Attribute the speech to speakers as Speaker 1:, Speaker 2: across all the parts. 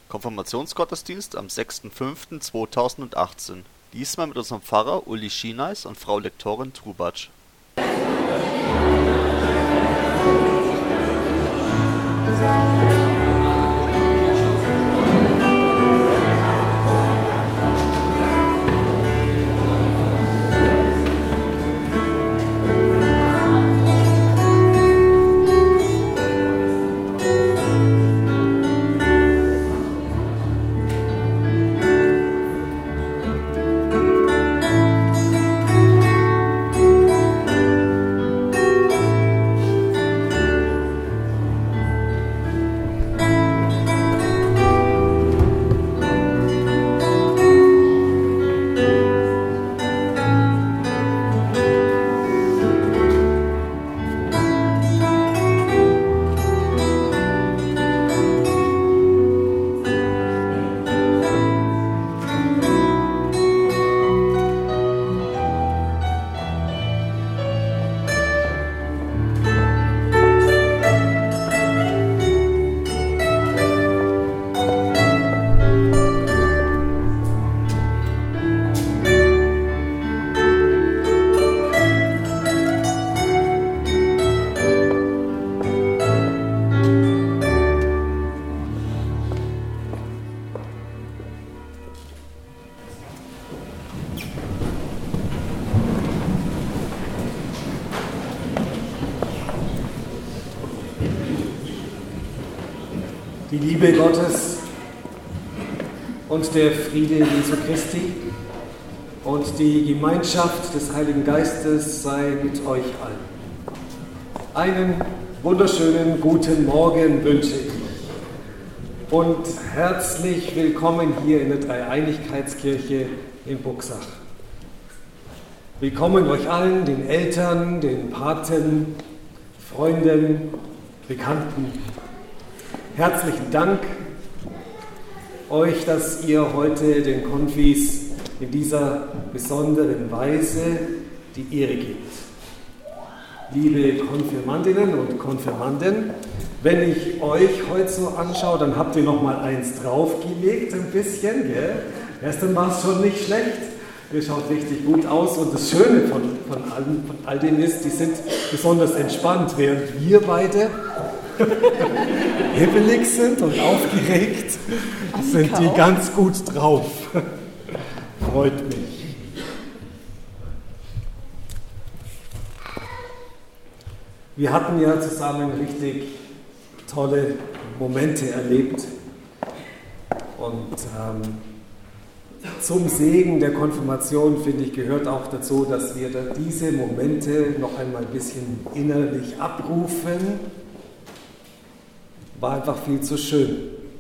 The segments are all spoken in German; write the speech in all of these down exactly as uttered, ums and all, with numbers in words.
Speaker 1: Konfirmationsgottesdienst am sechster fünfter zweitausendachtzehn. Diesmal mit unserem Pfarrer Uli Schineis und Frau Lektorin Trubatsch.
Speaker 2: Die Liebe Gottes und der Friede Jesu Christi und die Gemeinschaft des Heiligen Geistes sei mit euch allen. Einen wunderschönen guten Morgen wünsche ich und herzlich willkommen hier in der Dreieinigkeitskirche in Buxach. Willkommen euch allen, den Eltern, den Paten, Freunden, Bekannten. Herzlichen Dank euch, dass ihr heute den Konfis in dieser besonderen Weise die Ehre gebt. Liebe Konfirmandinnen und Konfirmanden, wenn ich euch heute so anschaue, dann habt ihr noch mal eins draufgelegt, ein bisschen, gell? Gestern war es schon nicht schlecht. Ihr schaut richtig gut aus und das Schöne von, von, allem, von all dem ist, die sind besonders entspannt, während wir beide hibbelig sind und aufgeregt, sind die ganz gut drauf. Freut mich. Wir hatten ja zusammen richtig tolle Momente erlebt und ähm, zum Segen der Konfirmation, finde ich, gehört auch dazu, dass wir da diese Momente noch einmal ein bisschen innerlich abrufen. War einfach viel zu schön.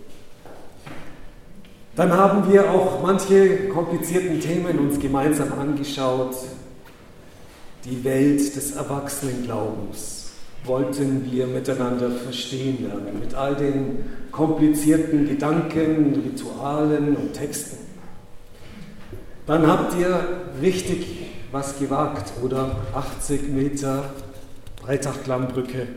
Speaker 2: Dann haben wir auch manche komplizierten Themen uns gemeinsam angeschaut. Die Welt des Erwachsenenglaubens wollten wir miteinander verstehen lernen, mit all den komplizierten Gedanken, Ritualen und Texten. Dann habt ihr richtig was gewagt, oder? achtzig Meter Breitach-Klamm-Brücke.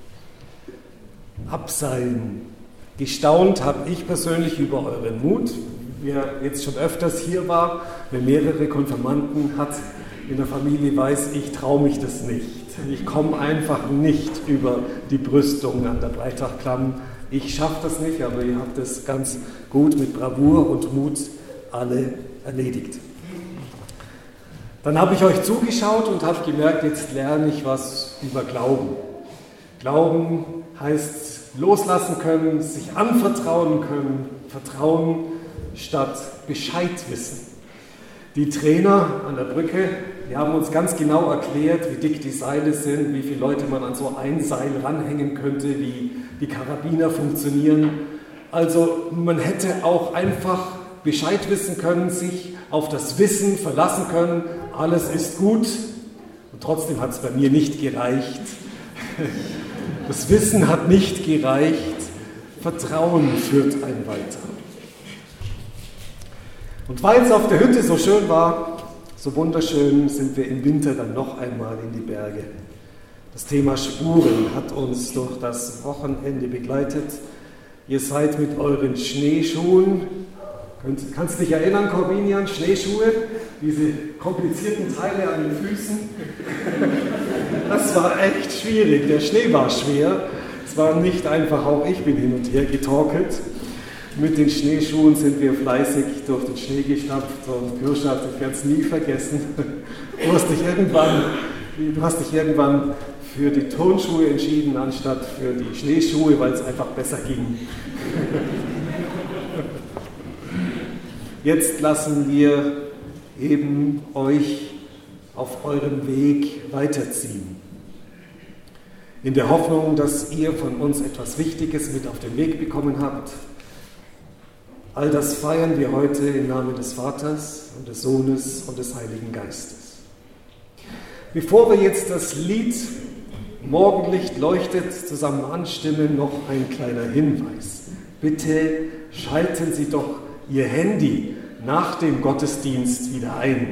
Speaker 2: Abseilen. Gestaunt habe ich persönlich über euren Mut. Wer jetzt schon öfters hier war, wer mehrere Konfirmanden hat in der Familie, weiß, ich traue mich das nicht. Ich komme einfach nicht über die Brüstung an der Breitach-Klamm. Ich schaffe das nicht, aber ihr habt es ganz gut mit Bravour und Mut alle erledigt. Dann habe ich euch zugeschaut und habe gemerkt, jetzt lerne ich was über Glauben. Glauben heißt loslassen können, sich anvertrauen können, Vertrauen statt Bescheid wissen. Die Trainer an der Brücke, die haben uns ganz genau erklärt, wie dick die Seile sind, wie viele Leute man an so ein Seil ranhängen könnte, wie die Karabiner funktionieren. Also man hätte auch einfach Bescheid wissen können, sich auf das Wissen verlassen können, alles ist gut. Und trotzdem hat es bei mir nicht gereicht. Das Wissen hat nicht gereicht, Vertrauen führt einen weiter. Und weil es auf der Hütte so schön war, so wunderschön, sind wir im Winter dann noch einmal in die Berge. Das Thema Spuren hat uns durch das Wochenende begleitet. Ihr seid mit euren Schneeschuhen, kannst du dich erinnern, Corbinian, Schneeschuhe, diese komplizierten Teile an den Füßen? Das war echt schwierig, der Schnee war schwer, es war nicht einfach, auch ich bin hin und her getorkelt. Mit den Schneeschuhen sind wir fleißig durch den Schnee gestapft und Kirschat, ich werde es nie vergessen. Du hast dich irgendwann, du hast dich irgendwann für die Turnschuhe entschieden, anstatt für die Schneeschuhe, weil es einfach besser ging. Jetzt lassen wir eben euch auf eurem Weg weiterziehen. In der Hoffnung, dass ihr von uns etwas Wichtiges mit auf den Weg bekommen habt. All das feiern wir heute im Namen des Vaters und des Sohnes und des Heiligen Geistes. Bevor wir jetzt das Lied Morgenlicht leuchtet zusammen anstimmen, noch ein kleiner Hinweis. Bitte schalten Sie doch Ihr Handy nach dem Gottesdienst wieder ein.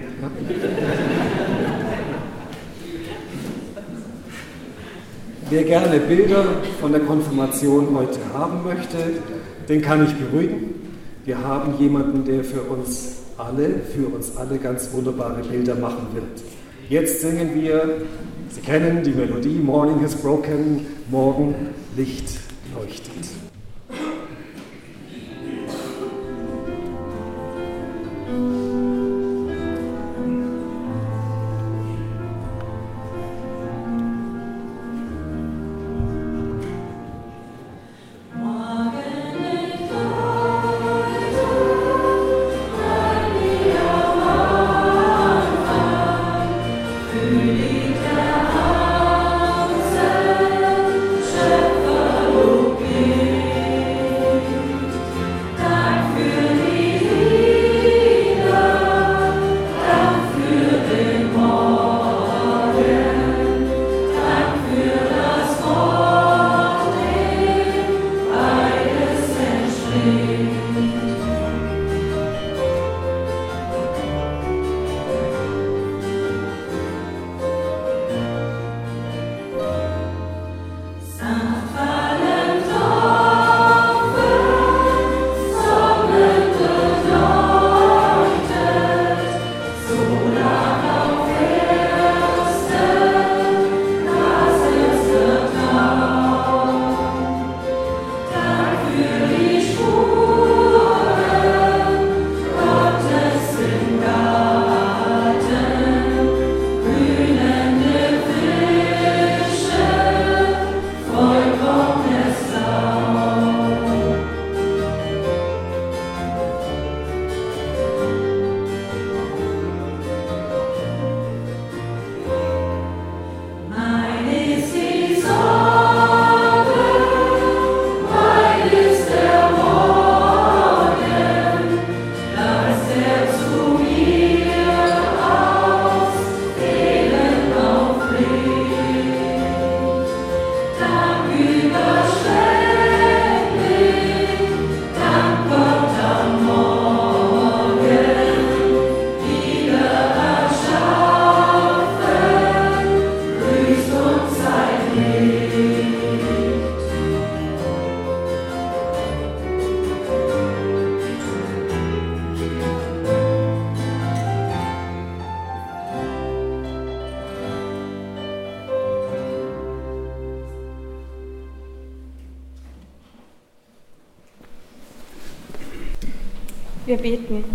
Speaker 2: Wer gerne Bilder von der Konfirmation heute haben möchte, den kann ich beruhigen. Wir haben jemanden, der für uns alle, für uns alle ganz wunderbare Bilder machen wird. Jetzt singen wir, Sie kennen die Melodie, Morning has broken, morgen Licht leuchtet.
Speaker 3: Wir beten.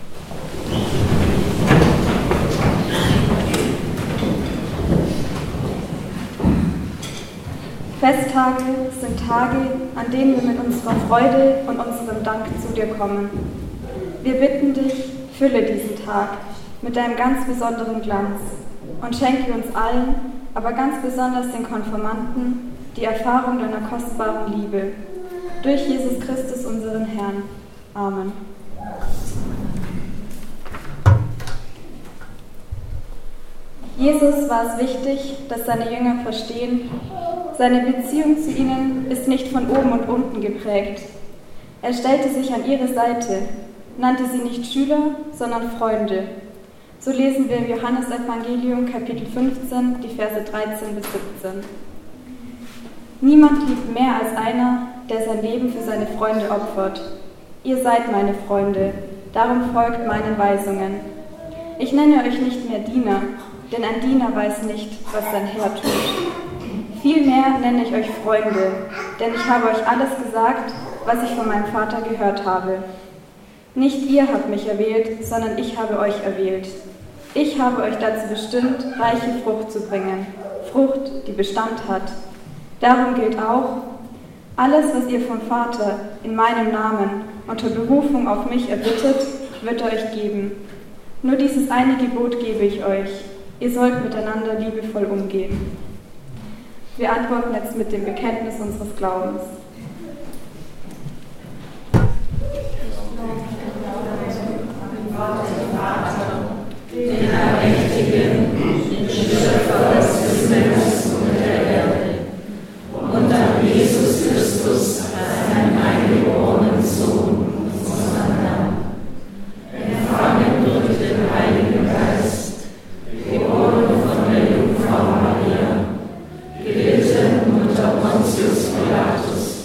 Speaker 3: Festtage sind Tage, an denen wir mit unserer Freude und unserem Dank zu dir kommen. Wir bitten dich, fülle diesen Tag mit deinem ganz besonderen Glanz und schenke uns allen, aber ganz besonders den Konfirmanden, die Erfahrung deiner kostbaren Liebe. Durch Jesus Christus, unseren Herrn. Amen. Jesus war es wichtig, dass seine Jünger verstehen, seine Beziehung zu ihnen ist nicht von oben und unten geprägt. Er stellte sich an ihre Seite, nannte sie nicht Schüler, sondern Freunde. So lesen wir im Johannesevangelium Kapitel fünfzehn, die Verse dreizehn bis siebzehn. Niemand liebt mehr als einer, der sein Leben für seine Freunde opfert. Ihr seid meine Freunde, darum folgt meinen Weisungen. Ich nenne euch nicht mehr Diener, denn ein Diener weiß nicht, was sein Herr tut. Vielmehr nenne ich euch Freunde, denn ich habe euch alles gesagt, was ich von meinem Vater gehört habe. Nicht ihr habt mich erwählt, sondern ich habe euch erwählt. Ich habe euch dazu bestimmt, reiche Frucht zu bringen, Frucht, die Bestand hat. Darum gilt auch, alles, was ihr vom Vater in meinem Namen unter Berufung auf mich erbittet, wird er euch geben. Nur dieses eine Gebot gebe ich euch. Ihr sollt miteinander liebevoll umgehen. Wir antworten jetzt mit dem Bekenntnis unseres Glaubens.
Speaker 4: Den Allmächtigen, den Schöpfer des Himmels und der Erde, und an Jesus Christus, seinen eingeborenen Sohn, unseren Herrn, empfangen durch den Heiligen Geist, geboren von der Jungfrau Maria, gelitten unter Pontius Pilatus,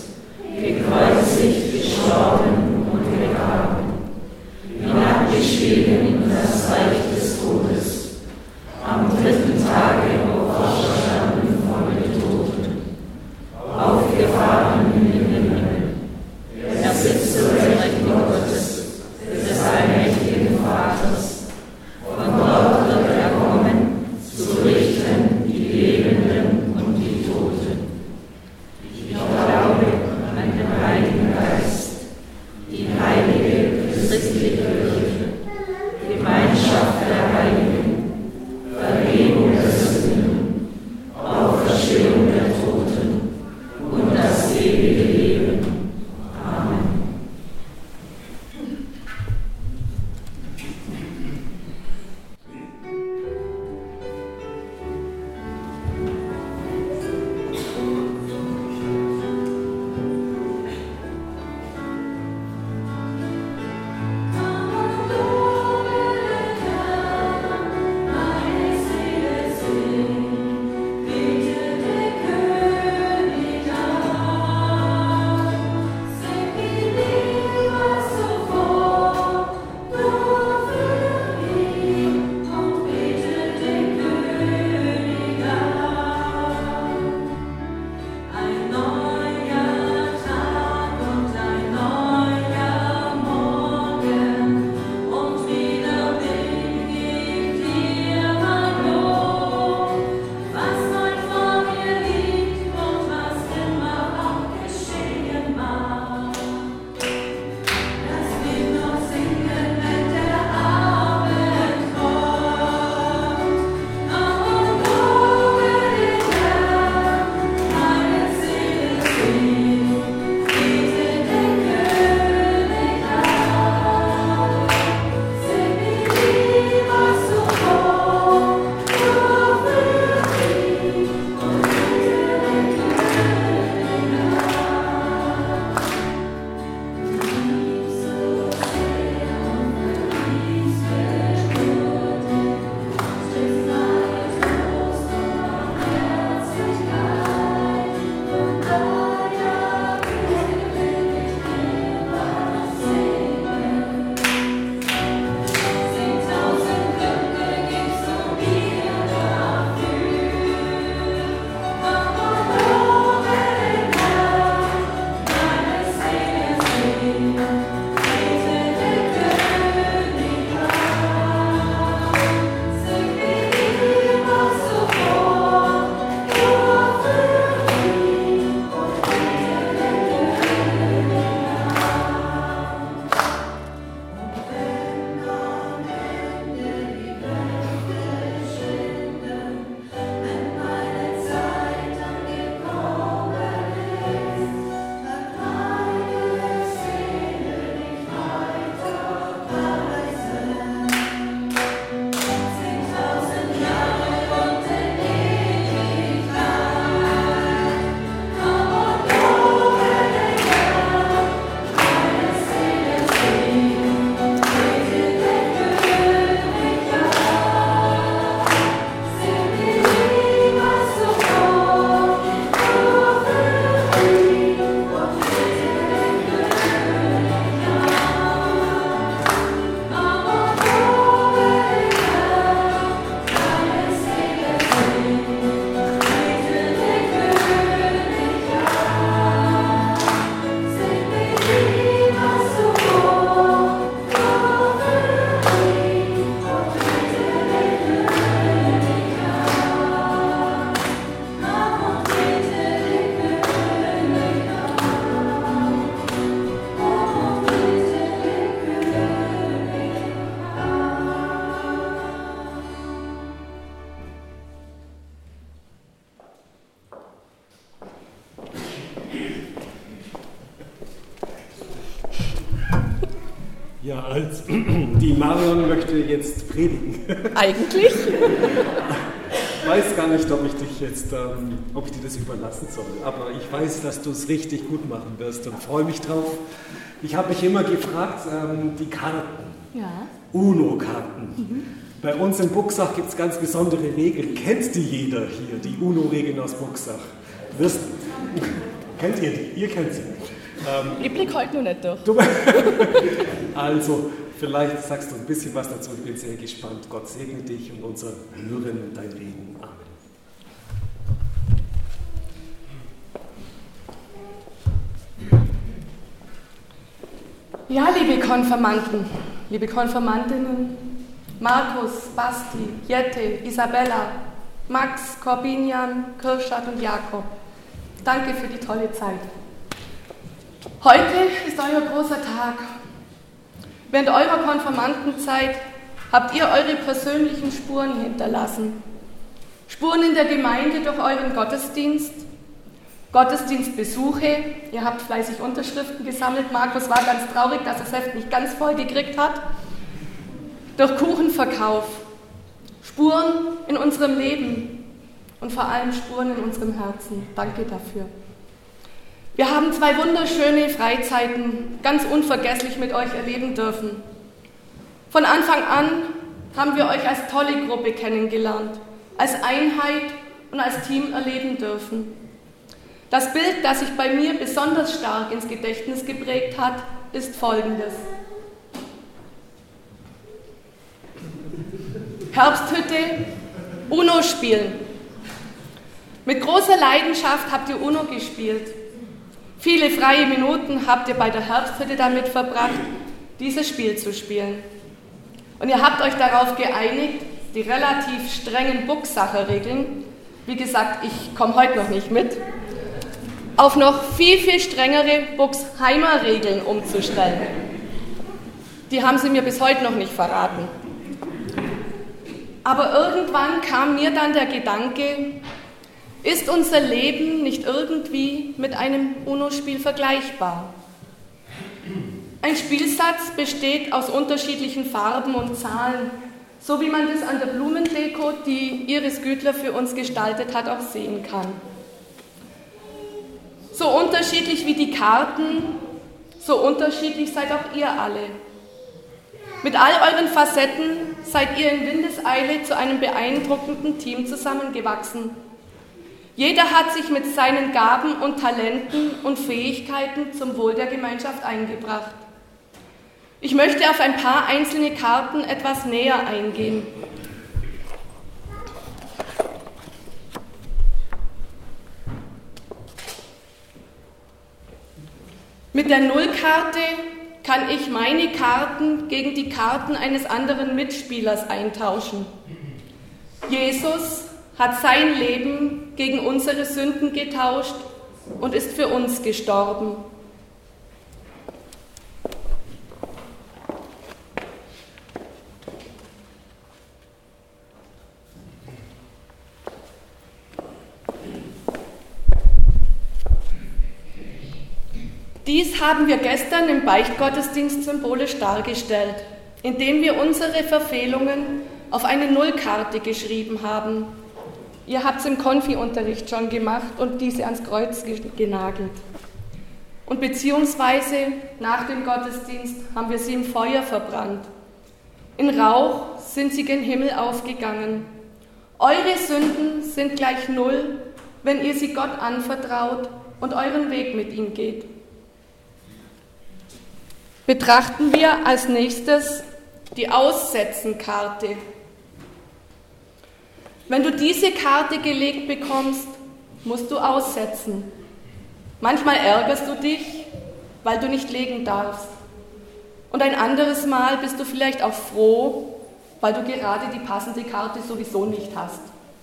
Speaker 2: Ja, als die Marion möchte jetzt predigen.
Speaker 5: Eigentlich?
Speaker 2: Ich weiß gar nicht, ob ich dich jetzt, ähm, ob ich dir das überlassen soll. Aber ich weiß, dass du es richtig gut machen wirst und freue mich drauf. Ich habe mich immer gefragt, ähm, die Karten,
Speaker 5: Ja.
Speaker 2: UNO-Karten.
Speaker 5: Mhm.
Speaker 2: Bei uns in Buxach gibt es ganz besondere Regeln. Kennt die jeder hier, die UNO-Regeln aus Buxach? Wirst, kennt ihr die? Ihr kennt sie. Ähm,
Speaker 5: Ich blicke heute noch nicht durch.
Speaker 2: Du, also, vielleicht sagst du ein bisschen was dazu. Ich bin sehr gespannt. Gott segne dich und unsere Hörerinnen und dein Reden. Amen.
Speaker 5: Ja, liebe Konfirmanden, liebe Konfirmandinnen, Markus, Basti, Jette, Isabella, Max, Corbinian, Kirschat und Jakob. Danke für die tolle Zeit. Heute ist euer großer Tag. Während eurer Konfirmandenzeit habt ihr eure persönlichen Spuren hinterlassen. Spuren in der Gemeinde durch euren Gottesdienst, Gottesdienstbesuche. Ihr habt fleißig Unterschriften gesammelt. Markus war ganz traurig, dass er das Heft nicht ganz voll gekriegt hat. Durch Kuchenverkauf. Spuren in unserem Leben und vor allem Spuren in unserem Herzen. Danke dafür. Wir haben zwei wunderschöne Freizeiten ganz unvergesslich mit euch erleben dürfen. Von Anfang an haben wir euch als tolle Gruppe kennengelernt, als Einheit und als Team erleben dürfen. Das Bild, das sich bei mir besonders stark ins Gedächtnis geprägt hat, ist folgendes. Herbsthütte, UNO spielen. Mit großer Leidenschaft habt ihr UNO gespielt. Viele freie Minuten habt ihr bei der Herbsthütte damit verbracht, dieses Spiel zu spielen. Und ihr habt euch darauf geeinigt, die relativ strengen Buxacher Regeln, wie gesagt, ich komme heute noch nicht mit, auf noch viel, viel strengere Buxheimer Regeln umzustellen. Die haben sie mir bis heute noch nicht verraten. Aber irgendwann kam mir dann der Gedanke, ist unser Leben nicht irgendwie mit einem UNO-Spiel vergleichbar? Ein Spielsatz besteht aus unterschiedlichen Farben und Zahlen, so wie man das an der Blumendeko, die Iris Gütler für uns gestaltet hat, auch sehen kann. So unterschiedlich wie die Karten, so unterschiedlich seid auch ihr alle. Mit all euren Facetten seid ihr in Windeseile zu einem beeindruckenden Team zusammengewachsen. Jeder hat sich mit seinen Gaben und Talenten und Fähigkeiten zum Wohl der Gemeinschaft eingebracht. Ich möchte auf ein paar einzelne Karten etwas näher eingehen. Mit der Nullkarte kann ich meine Karten gegen die Karten eines anderen Mitspielers eintauschen. Jesus hat sein Leben gegen unsere Sünden getauscht und ist für uns gestorben. Dies haben wir gestern im Beichtgottesdienst symbolisch dargestellt, indem wir unsere Verfehlungen auf eine Nullkarte geschrieben haben. Ihr habt es im Konfi-Unterricht schon gemacht und diese ans Kreuz genagelt. Und beziehungsweise nach dem Gottesdienst haben wir sie im Feuer verbrannt. In Rauch sind sie gen Himmel aufgegangen. Eure Sünden sind gleich null, wenn ihr sie Gott anvertraut und euren Weg mit ihm geht. Betrachten wir als nächstes die Aussetzenkarte. Wenn du diese Karte gelegt bekommst, musst du aussetzen. Manchmal ärgerst du dich, weil du nicht legen darfst. Und ein anderes Mal bist du vielleicht auch froh, weil du gerade die passende Karte sowieso nicht hast.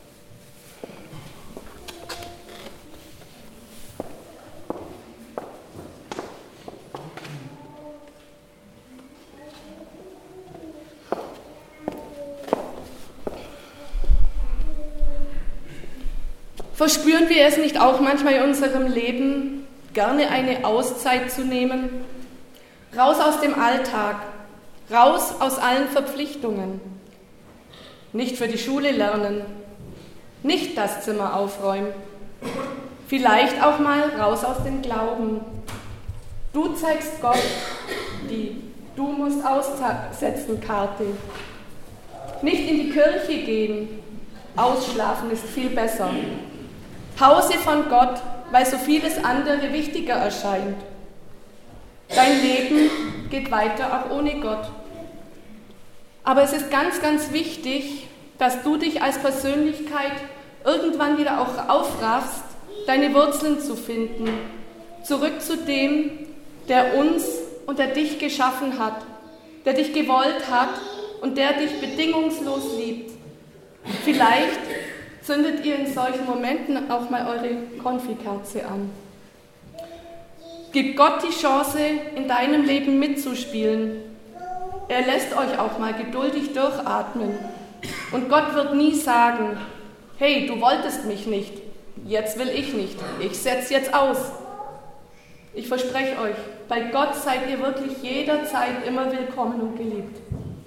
Speaker 5: Verspüren wir es nicht auch manchmal in unserem Leben, gerne eine Auszeit zu nehmen? Raus aus dem Alltag, Raus aus allen Verpflichtungen. Nicht für die Schule lernen, nicht das Zimmer aufräumen. Vielleicht auch mal raus aus dem Glauben. Du zeigst Gott die Du musst aussetzen Karte. Nicht in die Kirche gehen, ausschlafen ist viel besser. Pause von Gott, weil so vieles andere wichtiger erscheint. Dein Leben geht weiter auch ohne Gott. Aber es ist ganz, ganz wichtig, dass du dich als Persönlichkeit irgendwann wieder auch aufraffst, deine Wurzeln zu finden. Zurück zu dem, der uns und der dich geschaffen hat, der dich gewollt hat und der dich bedingungslos liebt. Vielleicht zündet ihr in solchen Momenten auch mal eure Konfikerze an. Gib Gott die Chance, in deinem Leben mitzuspielen. Er lässt euch auch mal geduldig durchatmen. Und Gott wird nie sagen, hey, du wolltest mich nicht, jetzt will ich nicht, ich setze jetzt aus. Ich verspreche euch, bei Gott seid ihr wirklich jederzeit immer willkommen und geliebt.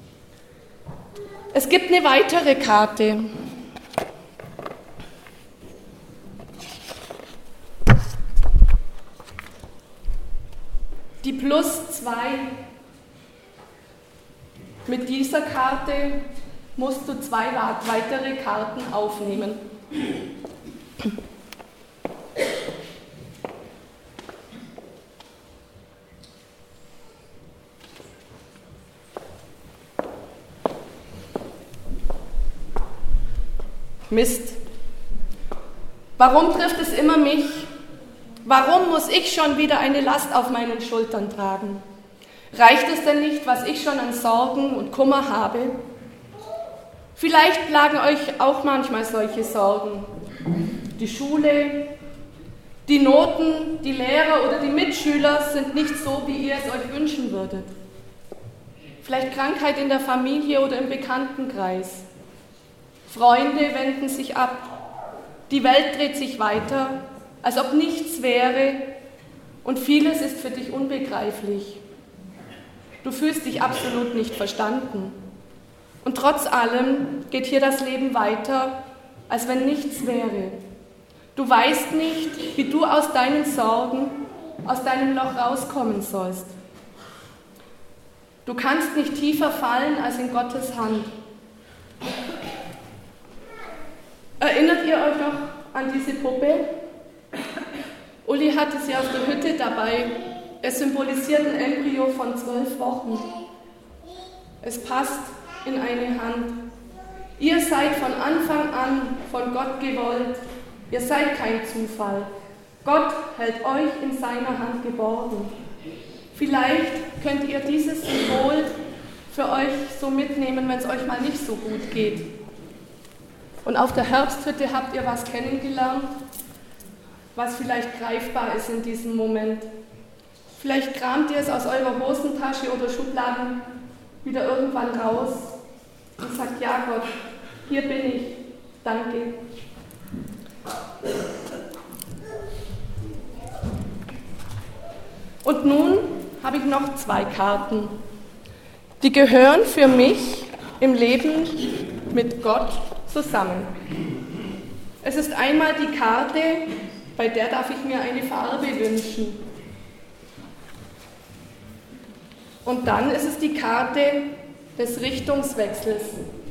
Speaker 5: Es gibt eine weitere Karte. Die plus zwei. Mit dieser Karte musst du zwei weitere Karten aufnehmen. Mist. Warum trifft es immer mich? Warum muss ich schon wieder eine Last auf meinen Schultern tragen? Reicht es denn nicht, was ich schon an Sorgen und Kummer habe? Vielleicht plagen euch auch manchmal solche Sorgen. Die Schule, die Noten, die Lehrer oder die Mitschüler sind nicht so, wie ihr es euch wünschen würdet. Vielleicht Krankheit in der Familie oder im Bekanntenkreis. Freunde wenden sich ab. Die Welt dreht sich weiter, als ob nichts wäre und vieles ist für dich unbegreiflich. Du fühlst dich absolut nicht verstanden. Und trotz allem geht hier das Leben weiter, als wenn nichts wäre. Du weißt nicht, wie du aus deinen Sorgen, aus deinem Loch rauskommen sollst. Du kannst nicht tiefer fallen als in Gottes Hand. Erinnert ihr euch noch an diese Puppe? Uli hatte sie auf der Hütte dabei. Es symbolisiert ein Embryo von zwölf Wochen. Es passt in eine Hand. Ihr seid von Anfang an von Gott gewollt. Ihr seid kein Zufall. Gott hält euch in seiner Hand geborgen. Vielleicht könnt ihr dieses Symbol für euch so mitnehmen, wenn es euch mal nicht so gut geht. Und auf der Herbsthütte habt ihr was kennengelernt, was vielleicht greifbar ist in diesem Moment. Vielleicht kramt ihr es aus eurer Hosentasche oder Schubladen wieder irgendwann raus und sagt, ja Gott, hier bin ich, danke. Und nun habe ich noch zwei Karten. Die gehören für mich im Leben mit Gott zusammen. Es ist einmal die Karte, bei der darf ich mir eine Farbe wünschen. Und dann ist es die Karte des Richtungswechsels.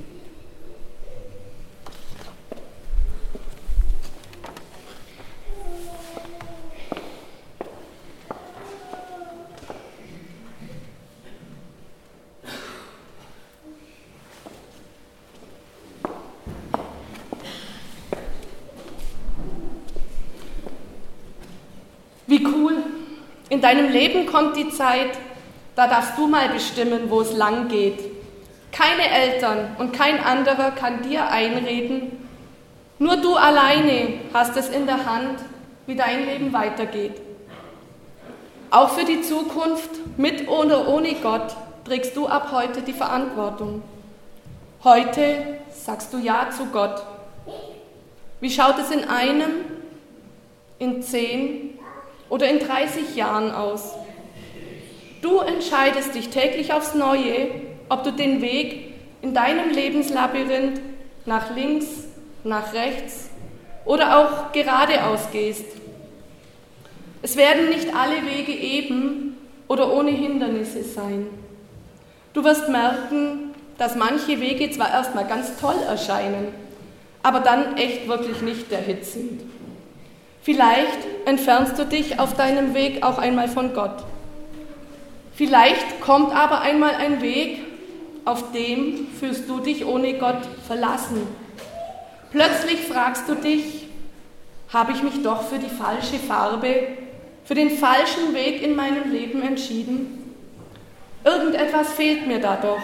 Speaker 5: Wie cool. In deinem Leben kommt die Zeit, da darfst du mal bestimmen, wo es lang geht. Keine Eltern und kein anderer kann dir einreden. Nur du alleine hast es in der Hand, wie dein Leben weitergeht. Auch für die Zukunft, mit oder ohne Gott, trägst du ab heute die Verantwortung. Heute sagst du Ja zu Gott. Wie schaut es in einem, in zehn oder in dreißig Jahren aus? Du entscheidest dich täglich aufs Neue, ob du den Weg in deinem Lebenslabyrinth nach links, nach rechts oder auch geradeaus gehst. Es werden nicht alle Wege eben oder ohne Hindernisse sein. Du wirst merken, dass manche Wege zwar erstmal ganz toll erscheinen, aber dann echt wirklich nicht der Hit sind. Vielleicht entfernst du dich auf deinem Weg auch einmal von Gott. Vielleicht kommt aber einmal ein Weg, auf dem fühlst du dich ohne Gott verlassen. Plötzlich fragst du dich, habe ich mich doch für die falsche Farbe, für den falschen Weg in meinem Leben entschieden? Irgendetwas fehlt mir da doch.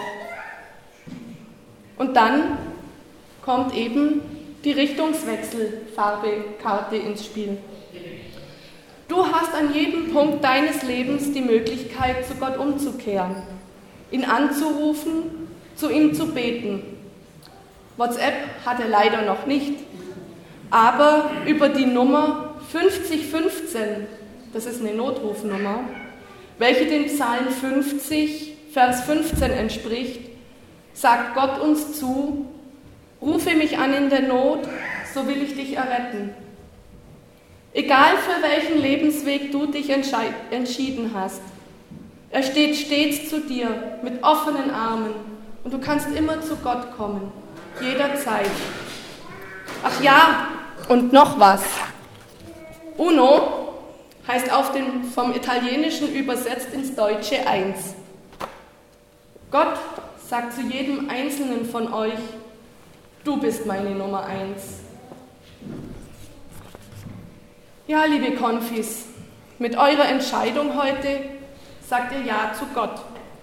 Speaker 5: Und dann kommt eben die Richtungswechselfarbe-Karte ins Spiel. Du hast an jedem Punkt deines Lebens die Möglichkeit, zu Gott umzukehren, ihn anzurufen, zu ihm zu beten. WhatsApp hat er leider noch nicht, aber über die Nummer fünfzig fünfzehn, das ist eine Notrufnummer, welche dem Psalm fünfzig, Vers fünfzehn entspricht, sagt Gott uns zu: Rufe mich an in der Not, so will ich dich erretten. Egal für welchen Lebensweg du dich entschieden hast, er steht stets zu dir mit offenen Armen und du kannst immer zu Gott kommen, jederzeit. Ach ja, und noch was. Uno heißt auf dem, vom Italienischen übersetzt ins Deutsche eins. Gott sagt zu jedem Einzelnen von euch: Du bist meine Nummer eins. Ja, liebe Konfis, mit eurer Entscheidung heute sagt ihr Ja zu Gott.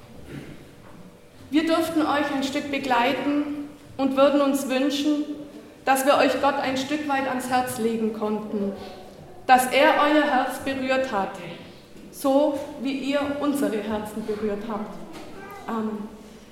Speaker 5: Wir dürften euch ein Stück begleiten und würden uns wünschen, dass wir euch Gott ein Stück weit ans Herz legen konnten, dass er euer Herz berührt hat, so wie ihr unsere Herzen berührt habt. Amen.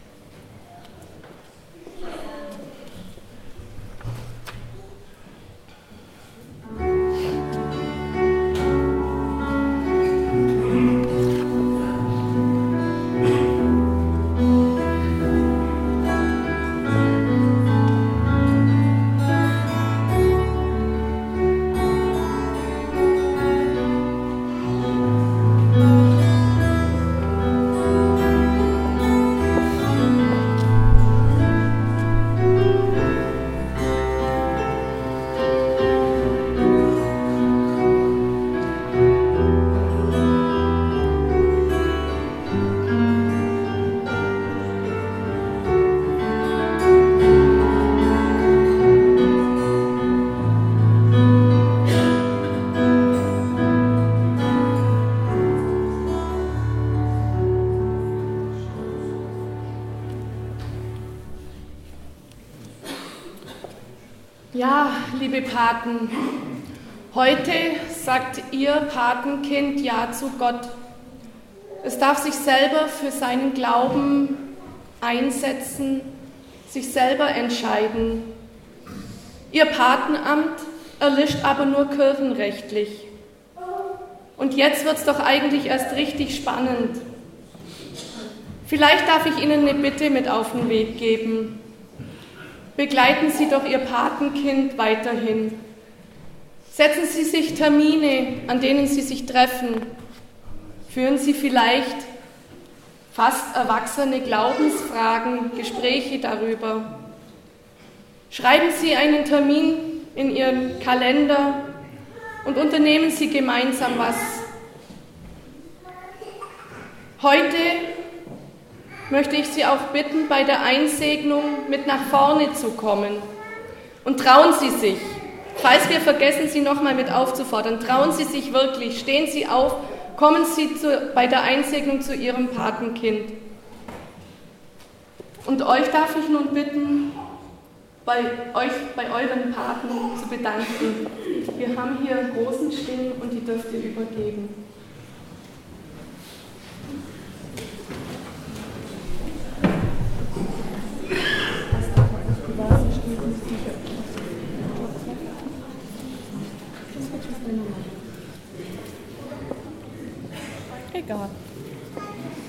Speaker 5: Ja, liebe Paten, heute sagt ihr Patenkind Ja zu Gott. Es darf sich selber für seinen Glauben einsetzen, sich selber entscheiden. Ihr Patenamt erlischt aber nur kirchenrechtlich. Und jetzt wird es doch eigentlich erst richtig spannend. Vielleicht darf ich Ihnen eine Bitte mit auf den Weg geben. Begleiten Sie doch Ihr Patenkind weiterhin. Setzen Sie sich Termine, an denen Sie sich treffen. Führen Sie vielleicht fast erwachsene Glaubensfragen, Gespräche darüber. Schreiben Sie einen Termin in Ihren Kalender und unternehmen Sie gemeinsam was. Heute möchte ich Sie auch bitten, bei der Einsegnung mit nach vorne zu kommen. Und trauen Sie sich, falls wir vergessen, Sie nochmal mit aufzufordern, trauen Sie sich wirklich, stehen Sie auf, kommen Sie zu, bei der Einsegnung zu Ihrem Patenkind. Und euch darf ich nun bitten, bei euch, bei euren Paten zu bedanken. Wir haben hier einen großen Stehen und die dürft ihr übergeben.
Speaker 6: Egal.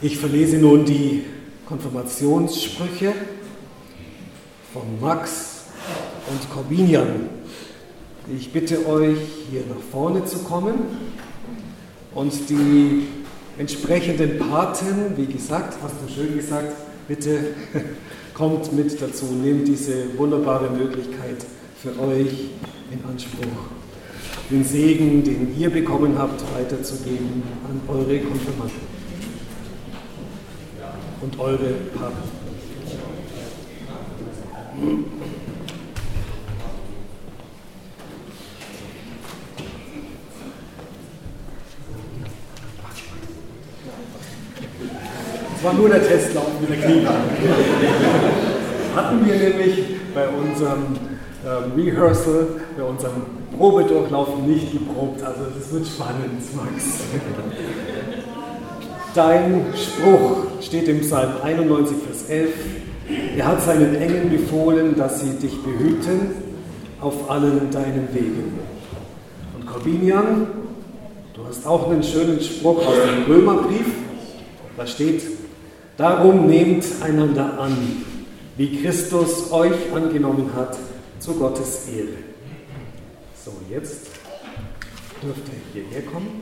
Speaker 2: Ich verlese nun die Konfirmationssprüche von Max und Corbinian. Ich bitte euch, hier nach vorne zu kommen und die entsprechenden Paten, wie gesagt, hast du schön gesagt, bitte kommt mit dazu, nehmt diese wunderbare Möglichkeit für euch in Anspruch, den Segen, den ihr bekommen habt, weiterzugeben an eure Konfirmanden und eure Paten. Das war nur der Testlauf mit der Knie. Hatten wir nämlich bei unserem ähm, Rehearsal, bei unserem Probedurchlaufen nicht geprobt. Also das wird spannend, Max. Dein Spruch steht im Psalm einundneunzig, Vers elf. Er hat seinen Engeln befohlen, dass sie dich behüten auf allen deinen Wegen. Und Corbinian, du hast auch einen schönen Spruch aus dem Römerbrief. Da steht: Darum nehmt einander an, wie Christus euch angenommen hat, zu Gottes Ehre. So, jetzt dürft ihr hierher kommen.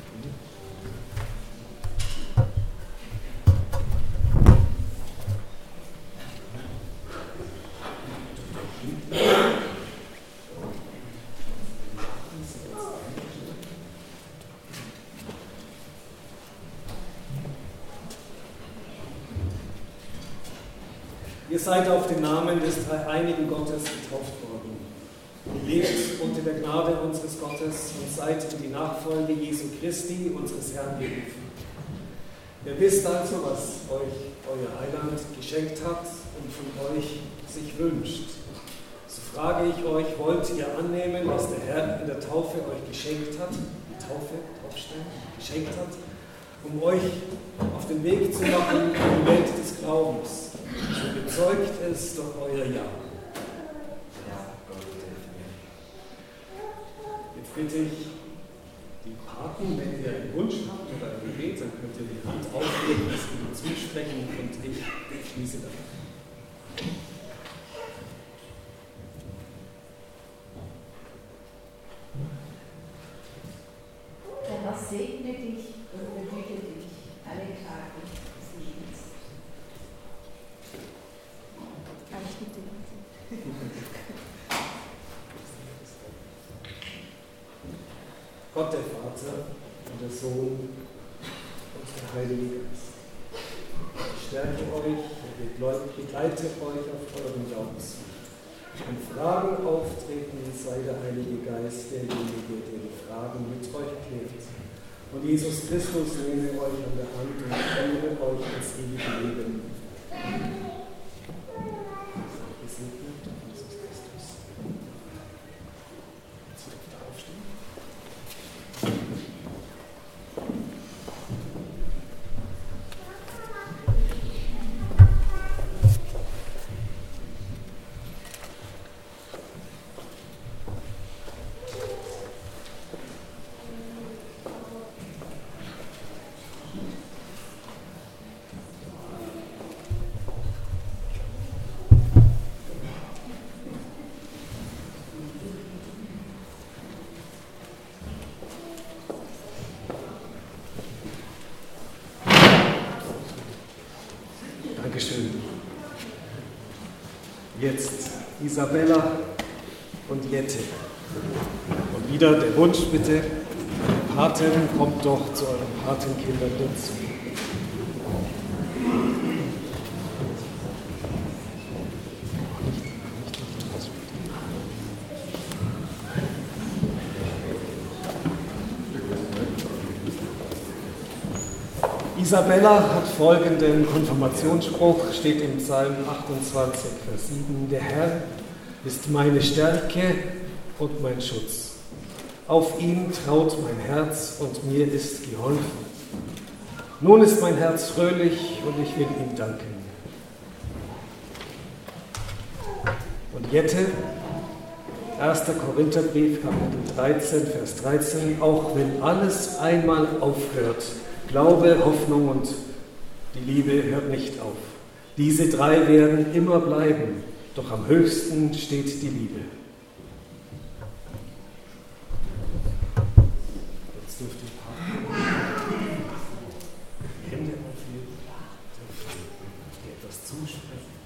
Speaker 2: Ihr seid auf den Namen des dreieinigen Gottes getauft worden. Ihr lebt unter der Gnade unseres Gottes und seid in die Nachfolge Jesu Christi, unseres Herrn, berufen. Ihr wisst also, was euch euer Heiland geschenkt hat und von euch sich wünscht. So frage ich euch, wollt ihr annehmen, was der Herr in der Taufe euch geschenkt hat, die Taufe, Taufstein, geschenkt hat, um euch auf den Weg zu machen in die Welt des Glaubens? So bezeugt es doch euer Ja. Jetzt bitte ich die Paten, wenn ihr einen Wunsch habt oder ein Gebet, dann könnt ihr die Hand auflegen, das ihnen zusprechen und ich schließe dann.
Speaker 4: Der Herr segne dich und behüte dich alle Tage des Lebens.
Speaker 2: Gott, der Vater und der Sohn und der Heilige Geist, ich stärke euch und begleite euch auf euren Glaubensweg. Wenn Fragen auftreten, sei der Heilige Geist derjenige, der die Fragen mit euch klärt. Und Jesus Christus nehme euch an der Hand und führe euch ins ewige Leben. Gesegnet Jesus Christus. Jetzt dürft ihr aufstehen. Dankeschön. Jetzt Isabella und Jette. Und wieder der Wunsch bitte, Paten, kommt doch zu euren Patenkindern dazu. Isabella hat folgenden Konfirmationsspruch, steht im Psalm achtundzwanzig, Vers sieben. Der Herr ist meine Stärke und mein Schutz. Auf ihn traut mein Herz und mir ist geholfen. Nun ist mein Herz fröhlich und ich will ihm danken. Und Jette, erster Korintherbrief, Kapitel dreizehn, Vers dreizehn. Auch wenn alles einmal aufhört, Glaube, Hoffnung und Die Liebe hört nicht auf. Diese drei werden immer bleiben, doch am höchsten steht die Liebe. Jetzt dürft ihr ein paar Hände aufheben, dürft ihr etwas zusprechen.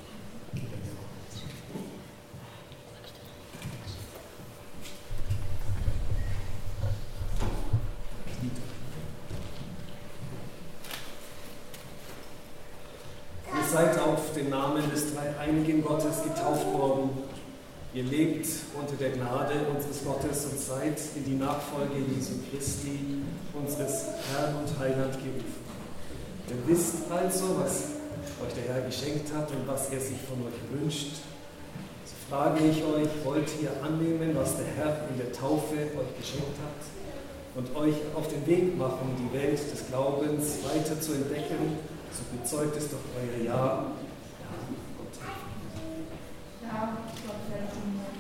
Speaker 2: Ihr seid auf den Namen des dreieinigen Gottes getauft worden. Ihr lebt unter der Gnade unseres Gottes und seid in die Nachfolge Jesu Christi, unseres Herrn und Heiland, gerufen. Ihr wisst also, was euch der Herr geschenkt hat und was er sich von euch wünscht. So frage ich euch, wollt ihr annehmen, was der Herr in der Taufe euch geschenkt hat und euch auf den Weg machen, die Welt des Glaubens weiter zu entdecken? So bezeugt es doch euer Ja. Ja, Gott.
Speaker 4: Ja, Gott helfe mir.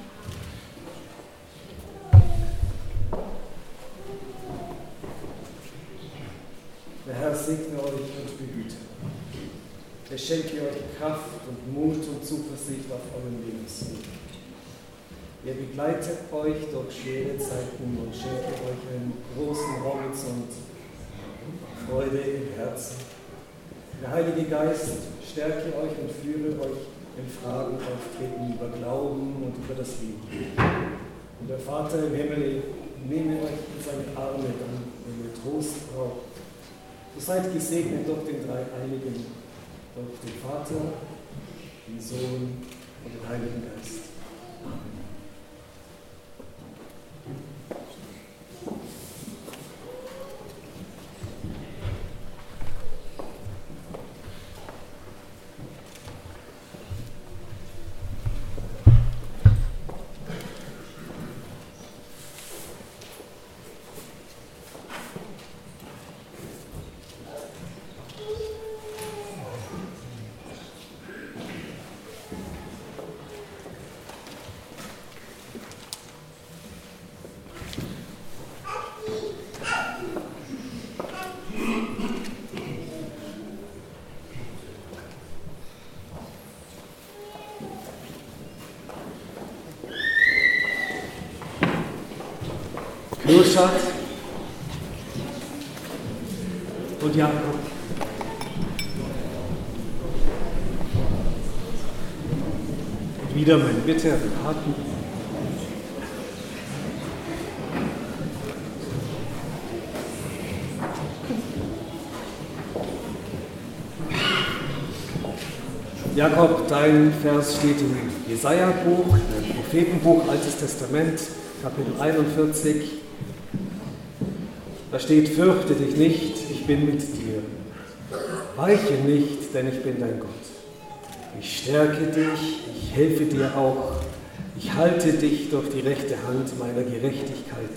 Speaker 2: Der Herr segne euch und behüte. Er schenke euch Kraft und Mut und Zuversicht auf eurem Lebensweg. Er begleitet euch durch schwere Zeiten und schenke euch einen großen Horizont, Freude im Herzen. Der Heilige Geist stärke euch und führe euch in Fragen auftreten über Glauben und über das Leben. Und der Vater im Himmel nehme euch in seine Arme an, wenn ihr Trost braucht. So seid gesegnet durch den Dreieinigen, durch den Vater, den Sohn und den Heiligen Geist. Amen. Joscha und Jakob. Und wieder meine Bitte an den Harten. Jakob, dein Vers steht im Jesaja-Buch, im Prophetenbuch, Altes Testament, Kapitel einundvierzig. Da steht: Fürchte dich nicht, ich bin mit dir. Weiche nicht, denn ich bin dein Gott. Ich stärke dich, ich helfe dir auch. Ich halte dich durch die rechte Hand meiner Gerechtigkeit.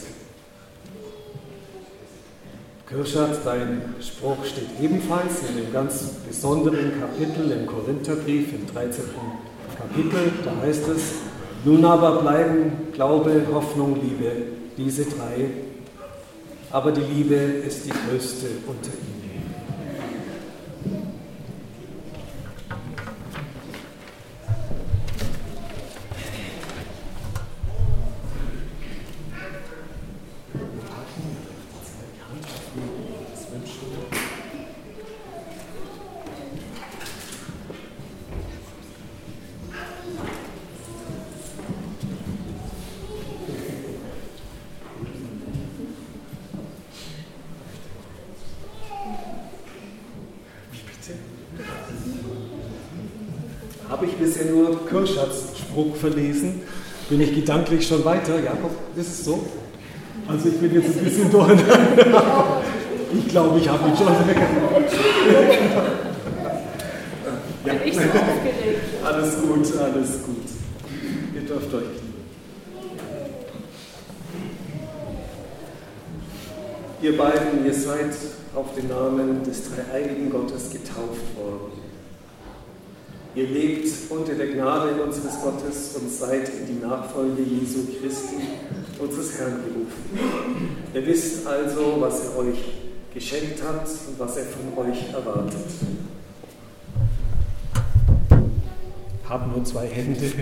Speaker 2: Kirschat, dein Spruch steht ebenfalls in einem ganz besonderen Kapitel im Korintherbrief, im dreizehnten Kapitel. Da heißt es: Nun aber bleiben Glaube, Hoffnung, Liebe, diese drei. Aber die Liebe ist die größte unter ihnen. Habe ich bisher nur Kirschats Spruch verlesen, bin ich gedanklich schon weiter. Jakob, ist es so? Also ich bin jetzt ein bisschen durcheinander. Ich glaube, ich habe mich schon weggemacht. Ja.
Speaker 5: Bin ich so aufgeregt.
Speaker 2: Alles gut, alles gut. Ihr dürft euch lieben. Ihr beiden, ihr seid auf den Namen des dreieinigen Gottes getauft worden. Ihr lebt unter der Gnade unseres Gottes und seid in die Nachfolge Jesu Christi, unseres Herrn, berufen. Ihr wisst also, was er euch geschenkt hat und was er von euch erwartet. habe nur zwei Hände.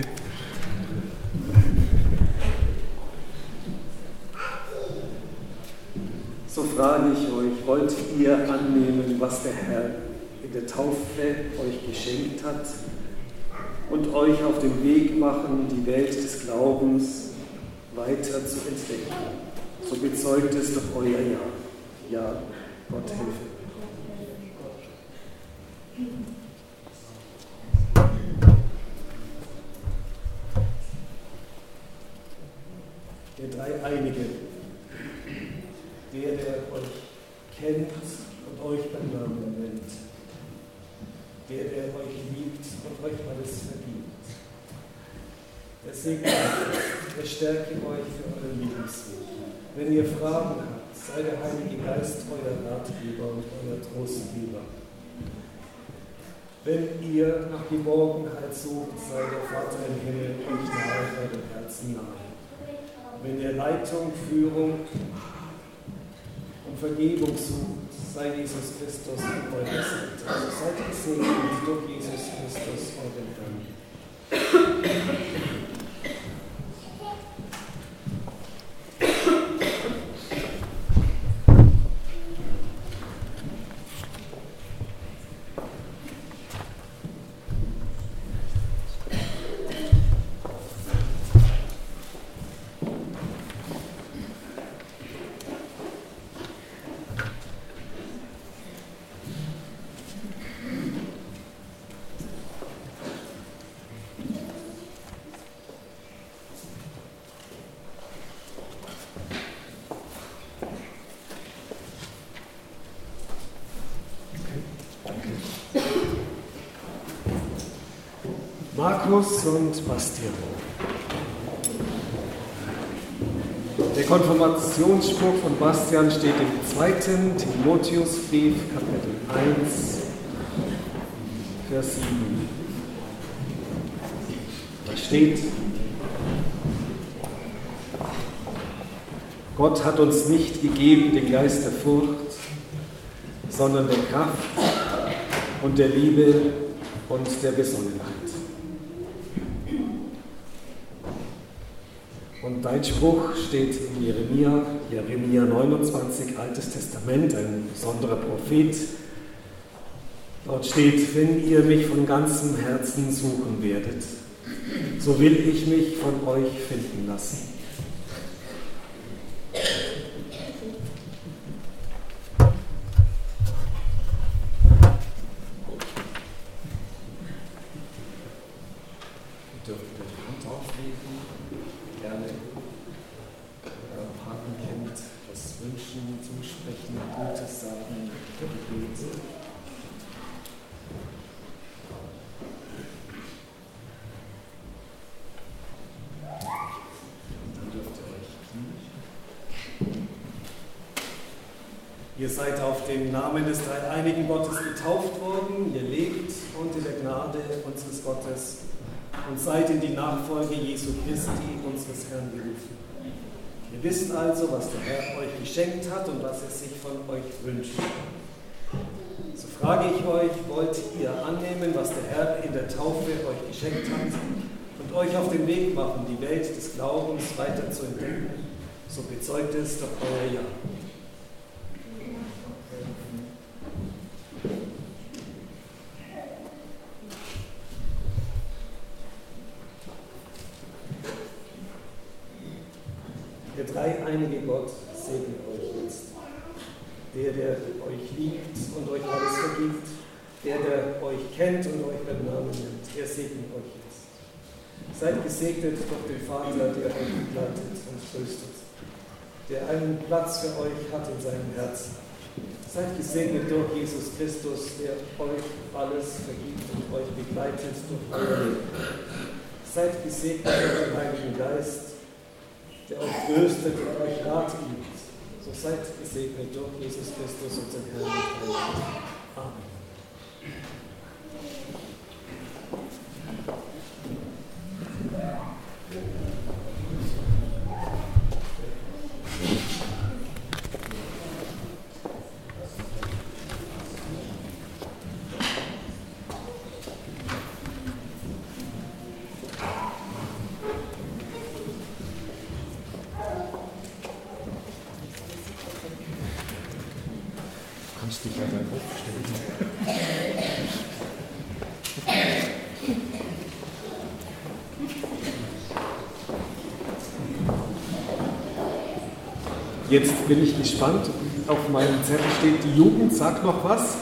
Speaker 2: So frage ich euch, wollt ihr annehmen, was der Herr in der Taufe euch geschenkt hat und euch auf den Weg machen, die Welt des Glaubens weiter zu entdecken? So bezeugt es doch euer Ja. Ja, Gott helfe. Der Dreieinige, der, der euch kennt und euch beim Namen nennt, der, der euch liebt und euch alles vergibt. Er segne euch, er stärke euch für euren Lebensweg. Wenn ihr Fragen habt, sei der Heilige Geist euer Ratgeber und euer Trostgeber. Wenn ihr nach Geborgenheit sucht, sei der Vater im Himmel euch nahe, eurem Herzen nahe. Wenn ihr Leitung, Führung und Vergebung sucht, sei Jesus Christus an eurer Seite. Also seid gesegnet durch Jesus Christus, euren Herrn. Markus und Bastian. Der Konfirmationsspruch von Bastian steht im zweiten Timotheusbrief, Kapitel eins, Vers sieben. Da steht: Gott hat uns nicht gegeben den Geist der Furcht, sondern der Kraft und der Liebe und der Besonnenheit. Und dein Spruch steht in Jeremia, Jeremia neunundzwanzig, Altes Testament, ein besonderer Prophet. Dort steht: Wenn ihr mich von ganzem Herzen suchen werdet, so will ich mich von euch finden lassen. Ihr seid auf den Namen des dreieinigen Gottes getauft worden, ihr lebt unter der Gnade unseres Gottes und seid in die Nachfolge Jesu Christi, unseres Herrn, berufen. Ihr wisst also, was der Herr euch geschenkt hat und was er sich von euch wünscht. So frage ich euch, wollt ihr annehmen, was der Herr in der Taufe euch geschenkt hat und euch auf den Weg machen, die Welt des Glaubens weiter zu entdecken? So bezeugt es doch euer Ja. Der dreieinige Gott segne euch jetzt. Der, der euch liebt und euch alles vergibt, der, der euch kennt und euch beim Namen nennt, er segne euch jetzt. Seid gesegnet durch den Vater, der euch begleitet und tröstet, der einen Platz für euch hat in seinem Herzen. Seid gesegnet durch Jesus Christus, der euch alles vergibt und euch begleitet durch euer Leben. Seid gesegnet durch den Heiligen Geist, der euch tröstet und euch Rat gibt. So seid gesegnet durch Jesus Christus, unseren Herrn und Heiland. Amen. musste ich ja dann aufstellen. Jetzt bin ich gespannt. Auf meinem Zettel steht, die Jugend sagt noch was.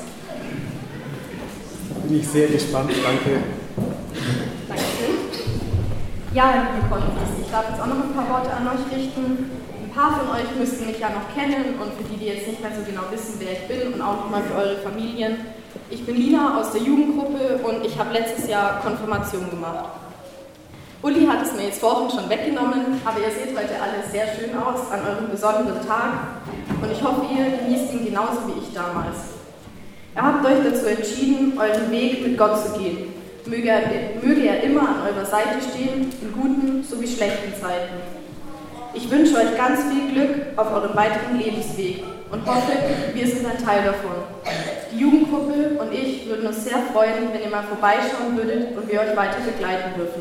Speaker 2: Bin ich sehr gespannt. Danke.
Speaker 5: Dankeschön. Ja, liebe Konfis, ich darf jetzt auch noch ein paar Worte an euch richten. Ein paar von euch müssten mich ja noch kennen und für die, die jetzt nicht mehr so genau wissen, wer ich bin und auch nochmal für eure Familien. Ich bin Lina aus der Jugendgruppe und ich habe letztes Jahr Konfirmation gemacht. Uli hat es mir jetzt vorhin schon weggenommen, aber ihr seht heute alle sehr schön aus an eurem besonderen Tag und ich hoffe, ihr genießt ihn genauso wie ich damals. Ihr habt euch dazu entschieden, euren Weg mit Gott zu gehen. Möge er, möge er immer an eurer Seite stehen, in guten sowie schlechten Zeiten. Ich wünsche euch ganz viel Glück auf eurem weiteren Lebensweg und hoffe, wir sind ein Teil davon. Die Jugendgruppe und ich würden uns sehr freuen, wenn ihr mal vorbeischauen würdet und wir euch weiter begleiten dürfen.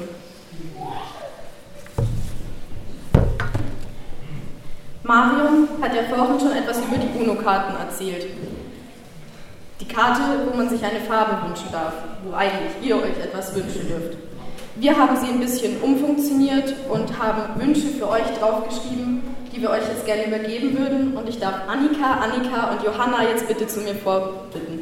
Speaker 5: Marion hat ja vorhin schon etwas über die UNO-Karten erzählt. Die Karte, wo man sich eine Farbe wünschen darf, wo eigentlich ihr euch etwas wünschen dürft. Wir haben sie ein bisschen umfunktioniert und haben Wünsche für euch draufgeschrieben, die wir euch jetzt gerne übergeben würden. Und ich darf Annika, Annika und Johanna jetzt bitte zu mir vorbitten.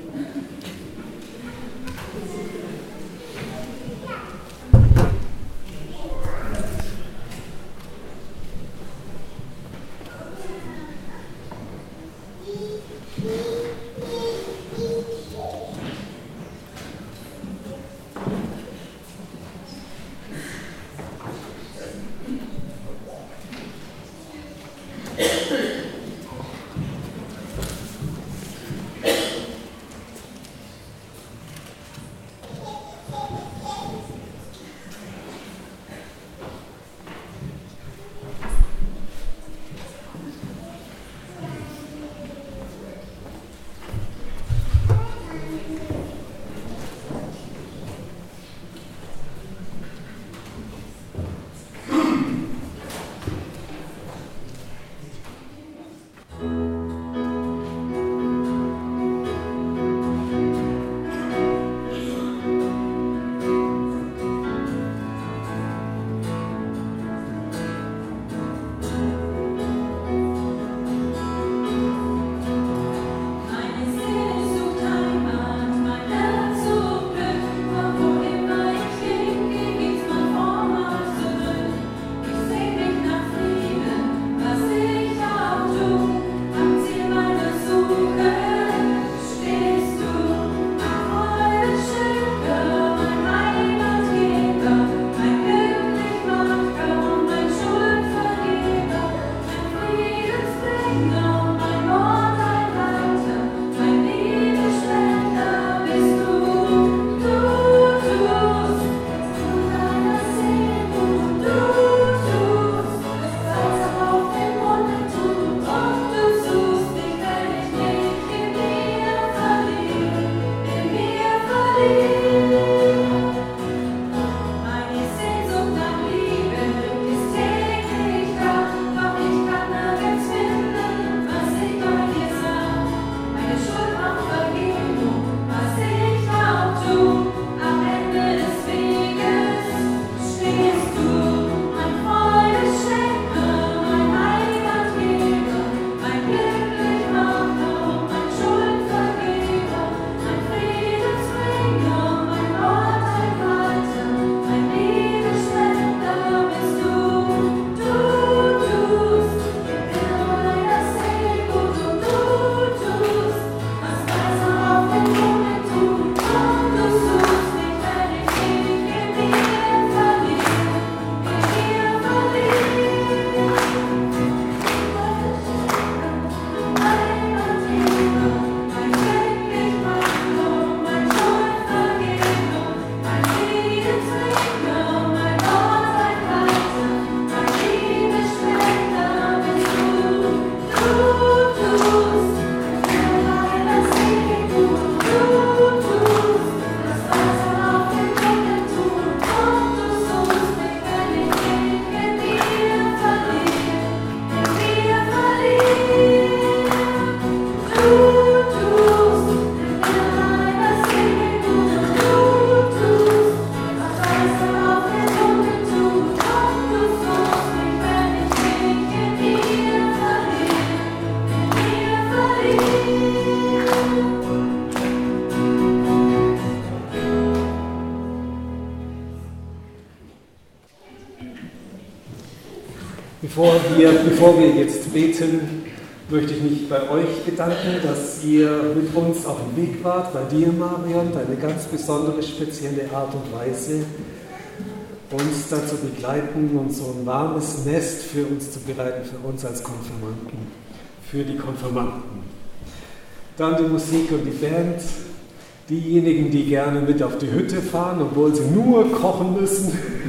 Speaker 2: Bevor wir, bevor wir jetzt beten, möchte ich mich bei euch bedanken, dass ihr mit uns auf dem Weg wart, bei dir, Marion, deine ganz besondere, spezielle Art und Weise, uns dazu begleiten und so ein warmes Nest für uns zu bereiten, für uns als Konfirmanden, für die Konfirmanden. Dann die Musik und die Band, diejenigen, die gerne mit auf die Hütte fahren, obwohl sie nur kochen müssen.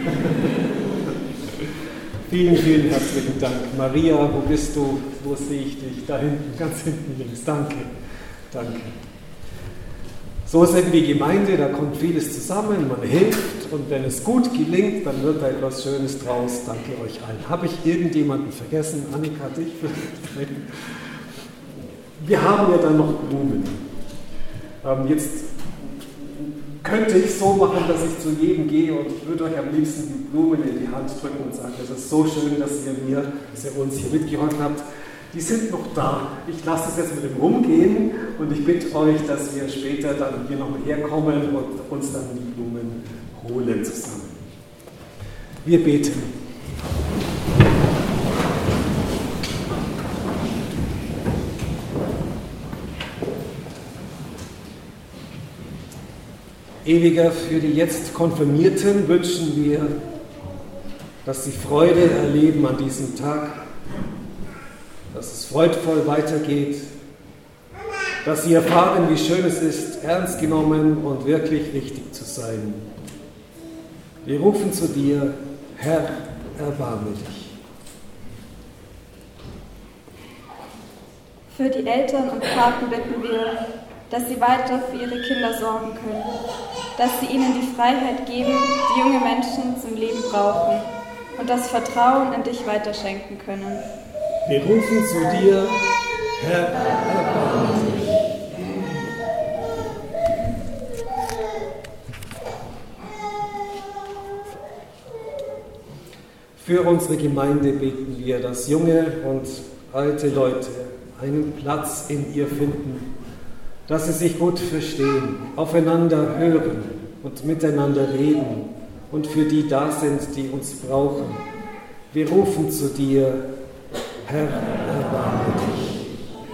Speaker 2: Vielen, vielen herzlichen Dank. Maria, wo bist du? Wo sehe ich dich? Da hinten, ganz hinten links. Danke, danke. So ist irgendwie Gemeinde, da kommt vieles zusammen, man hilft und wenn es gut gelingt, dann wird da etwas Schönes draus. Danke euch allen. Habe ich irgendjemanden vergessen? Annika, dich vielleicht? Wir haben ja dann noch Blumen. Ähm, jetzt könnte ich so machen, dass ich zu jedem gehe und ich würde euch am liebsten die Blumen in die Hand drücken und sagen, es ist so schön, dass ihr mir, dass ihr uns hier mitgeholfen habt. Die sind noch da. Ich lasse es jetzt mit dem rumgehen und ich bitte euch, dass wir später dann hier nochmal herkommen und uns dann die Blumen holen zusammen. Wir beten. Ewiger, für die jetzt Konfirmierten wünschen wir, dass sie Freude erleben an diesem Tag, dass es freudvoll weitergeht, dass sie erfahren, wie schön es ist, ernst genommen und wirklich wichtig zu sein. Wir rufen zu dir, Herr, erbarme dich.
Speaker 3: Für die Eltern und Paten bitten wir, dass sie weiter für ihre Kinder sorgen können, dass sie ihnen die Freiheit geben, die junge Menschen zum Leben brauchen und das Vertrauen in dich weiterschenken können.
Speaker 2: Wir rufen zu dir, Herr, erbarme dich. Für unsere Gemeinde beten wir, dass junge und alte Leute einen Platz in ihr finden, dass sie sich gut verstehen, aufeinander hören und miteinander reden und für die da sind, die uns brauchen. Wir rufen zu dir, Herr, erbarme dich.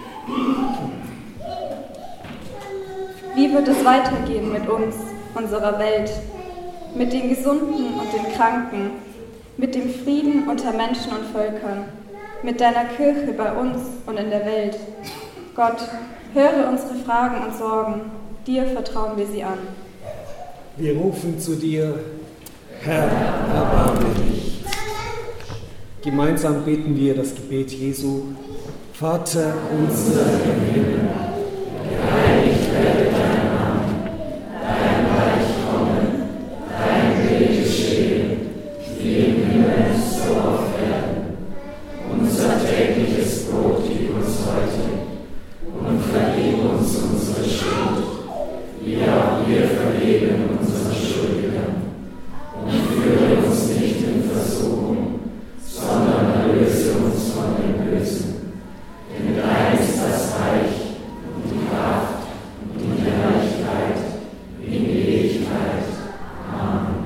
Speaker 3: Wie wird es weitergehen mit uns, unserer Welt, mit den Gesunden und den Kranken, mit dem Frieden unter Menschen und Völkern, mit deiner Kirche bei uns und in der Welt? Gott, höre unsere Fragen und Sorgen, dir vertrauen wir sie an.
Speaker 2: Wir rufen zu dir, Herr, erbarme dich. Gemeinsam beten wir das Gebet Jesu. Vater unser im Himmel, geheiligt werde dein Name, dein Reich komme, dein Wille geschehe, wie im Himmel so auf Erden. Unser tägliches Brot gib uns heute und vergib uns unsere Schuld, wie auch wir vergeben unseren Schuldigern. Und führe uns nicht in Versuchung, sondern erlöse uns von dem Bösen. Denn dein ist das Reich und die Kraft und die Herrlichkeit in Ewigkeit. Amen.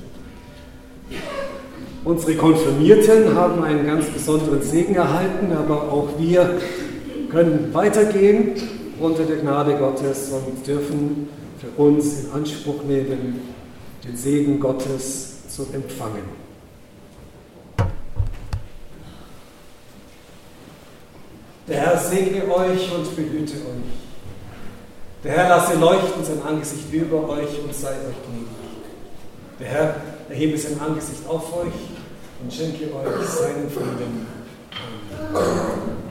Speaker 2: Unsere Konfirmierten haben einen ganz besonderen Segen erhalten, aber auch wir können weitergehen unter der Gnade Gottes und dürfen für uns in Anspruch nehmen, den Segen Gottes zu empfangen. Der Herr segne euch und behüte euch. Der Herr lasse leuchten sein Angesicht über euch und sei euch gnädig. Der Herr erhebe sein Angesicht auf euch und schenke euch seinen Frieden. Amen.